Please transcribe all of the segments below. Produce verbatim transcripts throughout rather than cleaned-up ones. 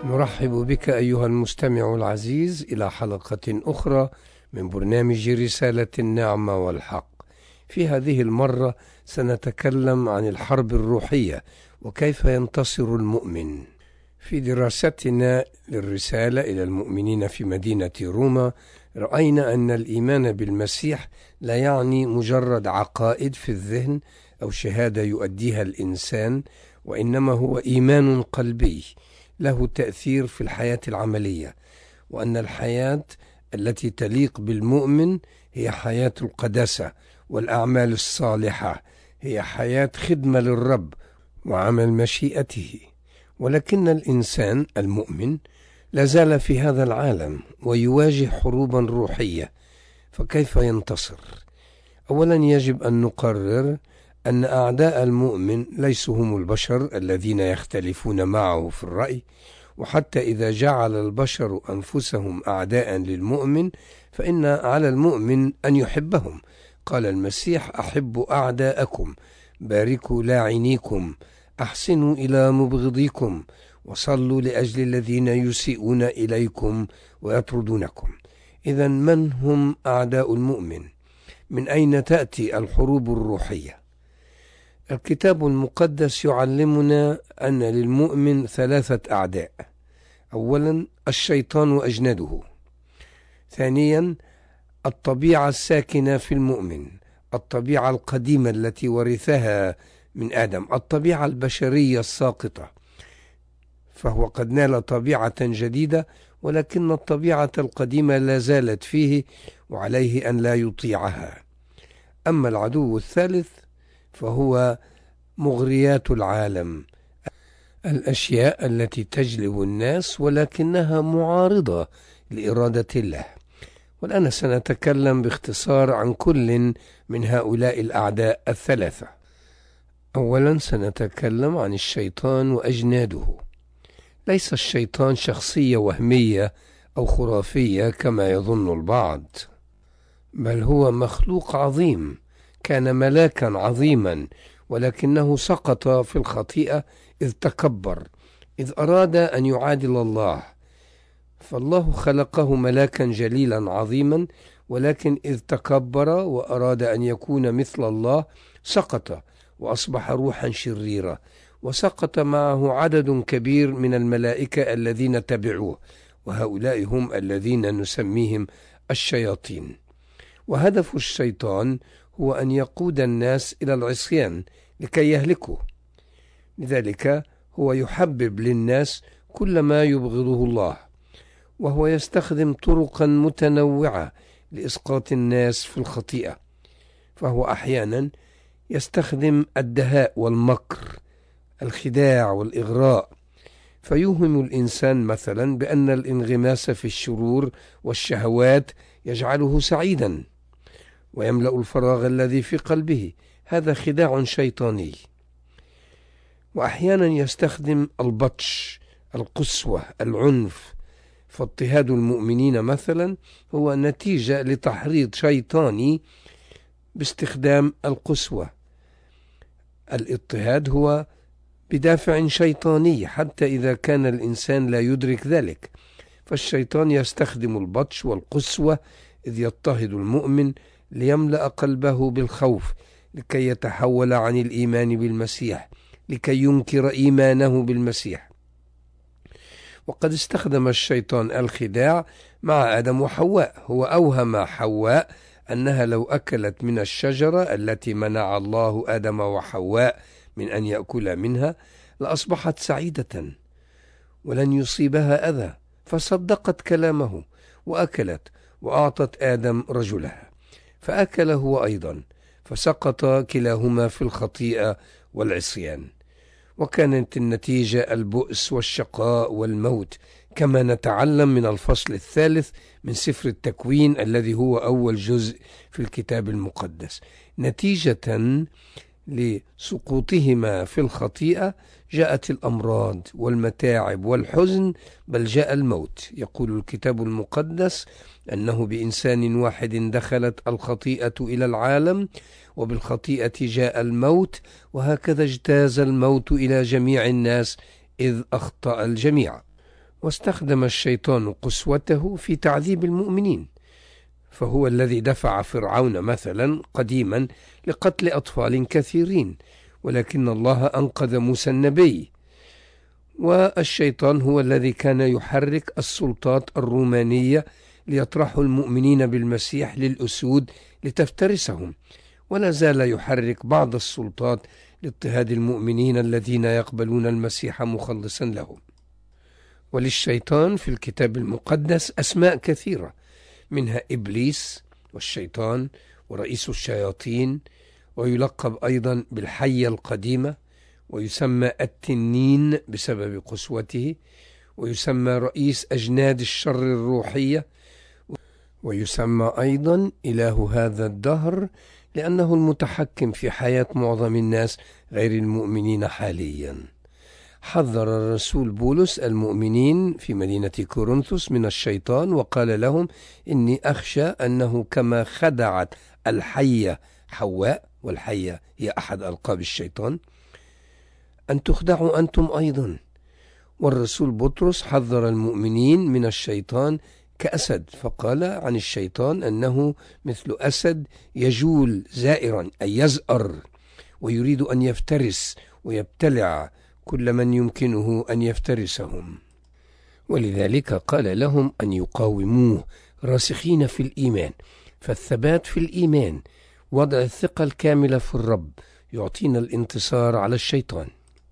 نرحب بك أيها المستمع العزيز إلى حلقة أخرى من برنامج رسالة النعمة والحق. في هذه المرة سنتكلم عن الحرب الروحية وكيف ينتصر المؤمن. في دراستنا للرسالة إلى المؤمنين في مدينة روما رأينا أن الإيمان بالمسيح لا يعني مجرد عقائد في الذهن أو شهادة يؤديها الإنسان، وإنما هو إيمان قلبي له تأثير في الحياة العملية، وأن الحياة التي تليق بالمؤمن هي حياة القداسة والأعمال الصالحة، هي حياة خدمة للرب وعمل مشيئته. ولكن الإنسان المؤمن لازال في هذا العالم ويواجه حروبا روحية، فكيف ينتصر؟ أولا يجب أن نقرر أن أعداء المؤمن ليسوا هم البشر الذين يختلفون معه في الرأي، وحتى إذا جعل البشر أنفسهم أعداء للمؤمن فإن على المؤمن أن يحبهم. قال المسيح: أحبوا أعداءكم، باركوا لاعنيكم، أحسنوا إلى مبغضيكم، وصلوا لأجل الذين يسيئون إليكم ويطردونكم. إذن من هم أعداء المؤمن؟ من أين تأتي الحروب الروحية؟ الكتاب المقدس يعلمنا أن للمؤمن ثلاثة أعداء. أولا الشيطان وأجناده، ثانيا الطبيعة الساكنة في المؤمن، الطبيعة القديمة التي ورثها من آدم، الطبيعة البشرية الساقطة، فهو قد نال طبيعة جديدة ولكن الطبيعة القديمة لا زالت فيه وعليه أن لا يطيعها. أما العدو الثالث فهو مغريات العالم، الأشياء التي تجلب الناس ولكنها معارضة لإرادة الله. والآن سنتكلم باختصار عن كل من هؤلاء الأعداء الثلاثة. أولا سنتكلم عن الشيطان وأجناده. ليس الشيطان شخصية وهمية أو خرافية كما يظن البعض، بل هو مخلوق عظيم، كان ملاكا عظيما ولكنه سقط في الخطيئة إذ تكبر، إذ أراد أن يعادل الله. فالله خلقه ملاكا جليلا عظيما، ولكن إذ تكبر وأراد أن يكون مثل الله سقط وأصبح روحا شريرة، وسقط معه عدد كبير من الملائكة الذين تبعوه، وهؤلاء هم الذين نسميهم الشياطين. وهدف الشيطان هو أن يقود الناس إلى العصيان لكي يهلكوا، لذلك هو يحبب للناس كل ما يبغضه الله، وهو يستخدم طرقا متنوعة لإسقاط الناس في الخطيئة. فهو أحيانا يستخدم الدهاء والمكر، الخداع والإغراء، فيوهم الإنسان مثلا بأن الانغماس في الشرور والشهوات يجعله سعيدا ويملأ الفراغ الذي في قلبه. هذا خداع شيطاني. وأحيانا يستخدم البطش، القسوة، العنف، فاضطهاد المؤمنين مثلا هو نتيجة لتحريض شيطاني باستخدام القسوة. الاضطهاد هو بدافع شيطاني حتى إذا كان الإنسان لا يدرك ذلك، فالشيطان يستخدم البطش والقسوة إذ يضطهد المؤمن ليملأ قلبه بالخوف، لكي يتحول عن الإيمان بالمسيح، لكي ينكر إيمانه بالمسيح. وقد استخدم الشيطان الخداع مع آدم وحواء. هو أوهم حواء أنها لو أكلت من الشجرة التي منع الله آدم وحواء من أن يأكل منها لأصبحت سعيدة ولن يصيبها أذى، فصدقت كلامه وأكلت وأعطت آدم رجلها، فأكل هو أيضا، فسقط كلاهما في الخطيئة والعصيان، وكانت النتيجة البؤس والشقاء والموت، كما نتعلم من الفصل الثالث من سفر التكوين الذي هو أول جزء في الكتاب المقدس. نتيجة لسقوطهما في الخطيئة جاءت الأمراض والمتاعب والحزن، بل جاء الموت. يقول الكتاب المقدس أنه بإنسان واحد دخلت الخطيئة إلى العالم، وبالخطيئة جاء الموت، وهكذا اجتاز الموت إلى جميع الناس إذ أخطأ الجميع. واستخدم الشيطان قسوته في تعذيب المؤمنين، فهو الذي دفع فرعون مثلا قديما لقتل أطفال كثيرين، ولكن الله أنقذ موسى النبي. والشيطان هو الذي كان يحرك السلطات الرومانية ليطرحوا المؤمنين بالمسيح للأسود لتفترسهم، ولا زال يحرك بعض السلطات لاضطهاد المؤمنين الذين يقبلون المسيح مخلصا لهم. وللشيطان في الكتاب المقدس أسماء كثيرة، منها إبليس والشيطان ورئيس الشياطين، ويلقب أيضا بالحية القديمة، ويسمى التنين بسبب قسوته، ويسمى رئيس أجناد الشر الروحية، ويسمى أيضا إله هذا الدهر لأنه المتحكم في حياة معظم الناس غير المؤمنين حاليا. حذر الرسول بولس المؤمنين في مدينة كورنثوس من الشيطان، وقال لهم: إني أخشى أنه كما خدعت الحية حواء، والحية هي أحد ألقاب الشيطان، أن تخدعوا أنتم أيضا. والرسول بطرس حذر المؤمنين من الشيطان كأسد، فقال عن الشيطان أنه مثل أسد يجول زائرا، أي يزأر، ويريد أن يفترس ويبتلع كل من يمكنه أن يفترسهم. ولذلك قال لهم أن يقاوموه راسخين في الإيمان، فالثبات في الإيمان وضع الثقة الكاملة في الرب يعطينا الانتصار على الشيطان.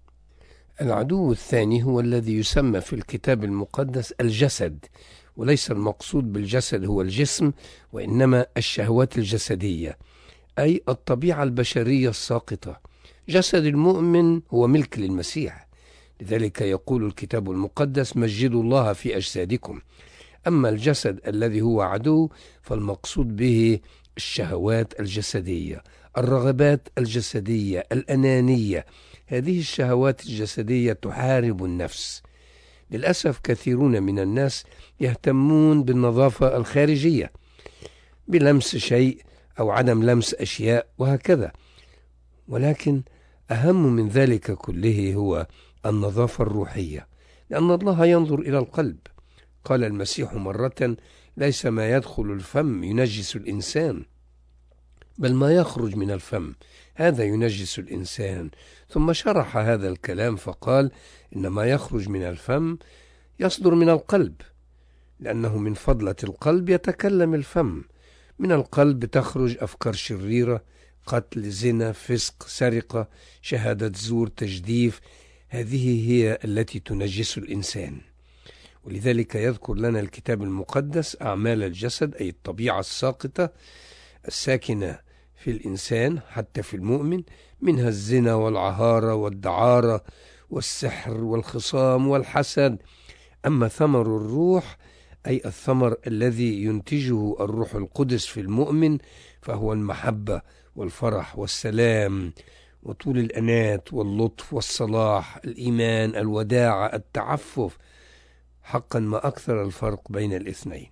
العدو الثاني هو الذي يسمى في الكتاب المقدس الجسد، وليس المقصود بالجسد هو الجسم، وإنما الشهوات الجسدية، أي الطبيعة البشرية الساقطة. جسد المؤمن هو ملك للمسيح، لذلك يقول الكتاب المقدس: مجدوا الله في أجسادكم. أما الجسد الذي هو عدو فالمقصود به الشهوات الجسدية، الرغبات الجسدية، الأنانية. هذه الشهوات الجسدية تحارب النفس. للأسف كثيرون من الناس يهتمون بالنظافة الخارجية، بلمس شيء أو عدم لمس أشياء وهكذا، ولكن أهم من ذلك كله هو النظافة الروحية، لأن الله ينظر إلى القلب. قال المسيح مرة: ليس ما يدخل الفم ينجس الإنسان، بل ما يخرج من الفم هذا ينجس الإنسان. ثم شرح هذا الكلام فقال: إن ما يخرج من الفم يصدر من القلب، لأنه من فضلة القلب يتكلم الفم. من القلب تخرج أفكار شريرة، قتل، زنا، فسق، سرقة، شهادة زور، تجديف. هذه هي التي تنجس الإنسان. ولذلك يذكر لنا الكتاب المقدس أعمال الجسد، أي الطبيعة الساقطة الساكنة في الإنسان حتى في المؤمن، منها الزنا والعهارة والدعارة والسحر والخصام والحسد. أما ثمر الروح، أي الثمر الذي ينتجه الروح القدس في المؤمن، فهو المحبة والفرح والسلام وطول الأنات واللطف والصلاح، الإيمان، الوداعة، التعفف. حقا ما أكثر الفرق بين الاثنين.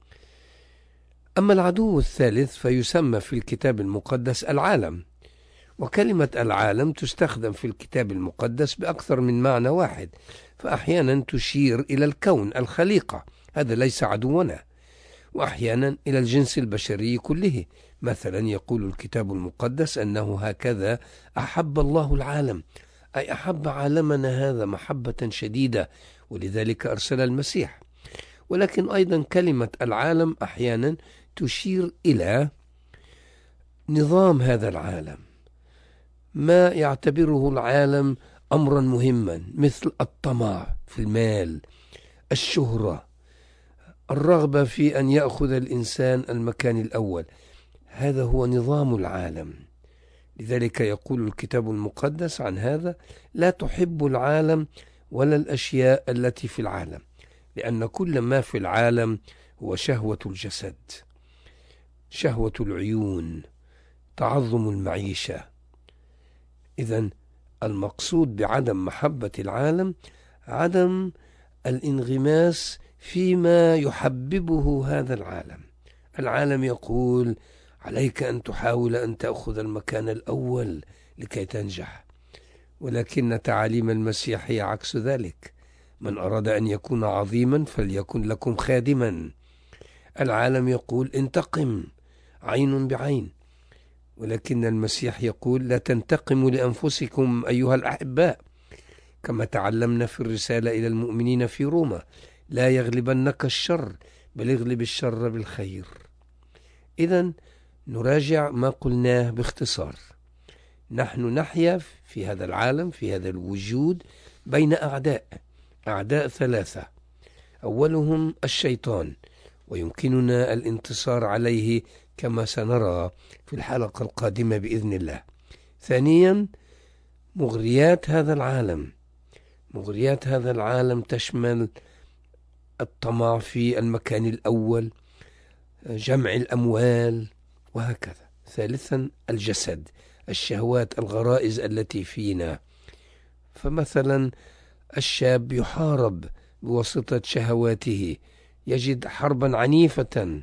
أما العدو الثالث فيسمى في الكتاب المقدس العالم، وكلمة العالم تستخدم في الكتاب المقدس بأكثر من معنى واحد، فأحيانا تشير إلى الكون، الخليقة، هذا ليس عدونا، وأحيانا إلى الجنس البشري كله. مثلا يقول الكتاب المقدس أنه هكذا أحب الله العالم، أي أحب عالمنا هذا محبة شديدة، ولذلك أرسل المسيح. ولكن أيضا كلمة العالم أحيانا تشير إلى نظام هذا العالم، ما يعتبره العالم أمرا مهما، مثل الطمع في المال، الشهرة، الرغبة في أن يأخذ الإنسان المكان الأول. هذا هو نظام العالم. لذلك يقول الكتاب المقدس عن هذا: لا تحب العالم ولا الأشياء التي في العالم، لأن كل ما في العالم هو شهوة الجسد، شهوة العيون، تعظم المعيشة. إذن المقصود بعدم محبة العالم عدم الانغماس فيما يحببه هذا العالم. العالم يقول: عليك أن تحاول أن تأخذ المكان الأول لكي تنجح، ولكن تعاليم المسيح هي عكس ذلك. من أراد أن يكون عظيما فليكن لكم خادما. العالم يقول انتقم عين بعين، ولكن المسيح يقول لا تنتقموا لأنفسكم أيها الأحباء، كما تعلمنا في الرسالة إلى المؤمنين في روما: لا يغلبنك الشر بل اغلب الشر بالخير. إذن نراجع ما قلناه باختصار. نحن نحيا في هذا العالم، في هذا الوجود، بين أعداء أعداء ثلاثة. أولهم الشيطان، ويمكننا الانتصار عليه كما سنرى في الحلقة القادمة بإذن الله. ثانيا مغريات هذا العالم. مغريات هذا العالم تشمل الطمع في المكان الأول، جمع الأموال، وهكذا. ثالثا الجسد، الشهوات، الغرائز التي فينا. فمثلا الشاب يحارب بواسطة شهواته، يجد حربا عنيفة.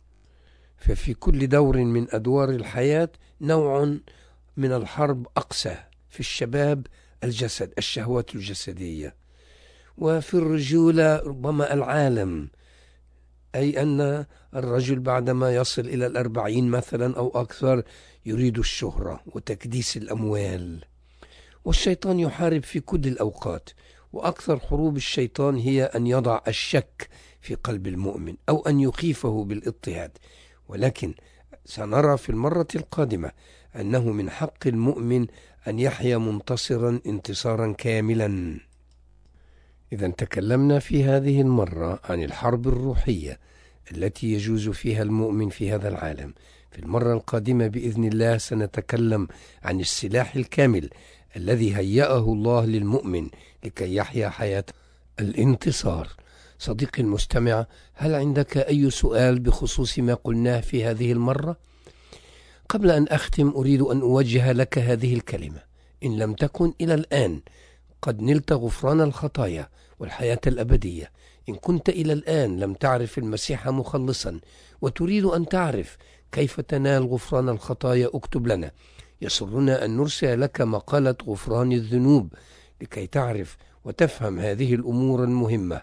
ففي كل دور من أدوار الحياة نوع من الحرب أقسى. في الشباب الجسد، الشهوات الجسدية. وفي الرجولة ربما العالم، أي أن الرجل بعدما يصل إلى الأربعين مثلا أو أكثر يريد الشهرة وتكديس الأموال. والشيطان يحارب في كل الأوقات، وأكثر حروب الشيطان هي أن يضع الشك في قلب المؤمن أو أن يخيفه بالاضطهاد. ولكن سنرى في المرة القادمة أنه من حق المؤمن أن يحيا منتصرا انتصارا كاملا. إذا تكلمنا في هذه المرة عن الحرب الروحية التي يجوز فيها المؤمن في هذا العالم. في المرة القادمة بإذن الله سنتكلم عن السلاح الكامل الذي هيأه الله للمؤمن لكي يحيا حياة الانتصار. صديقي المستمع، هل عندك أي سؤال بخصوص ما قلناه في هذه المرة؟ قبل أن أختم أريد أن أوجه لك هذه الكلمة: إن لم تكن إلى الآن قد نلت غفران الخطايا والحياة الأبدية، إن كنت إلى الآن لم تعرف المسيح مخلصا وتريد أن تعرف كيف تنال غفران الخطايا، اكتب لنا. يسرنا أن نرسل لك مقالة غفران الذنوب لكي تعرف وتفهم هذه الأمور المهمة.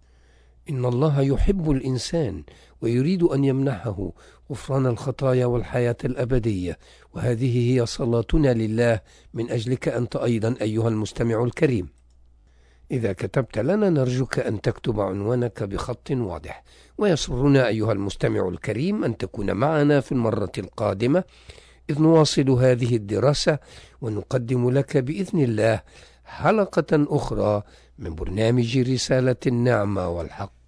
إن الله يحب الإنسان ويريد أن يمنحه غفران الخطايا والحياة الأبدية، وهذه هي صلاتنا لله من أجلك أنت أيضا أيها المستمع الكريم. إذا كتبت لنا نرجوك أن تكتب عنوانك بخط واضح. ويسرنا أيها المستمع الكريم أن تكون معنا في المرة القادمة إذ نواصل هذه الدراسة ونقدم لك بإذن الله حلقة أخرى من برنامج رسالة النعمة والحق.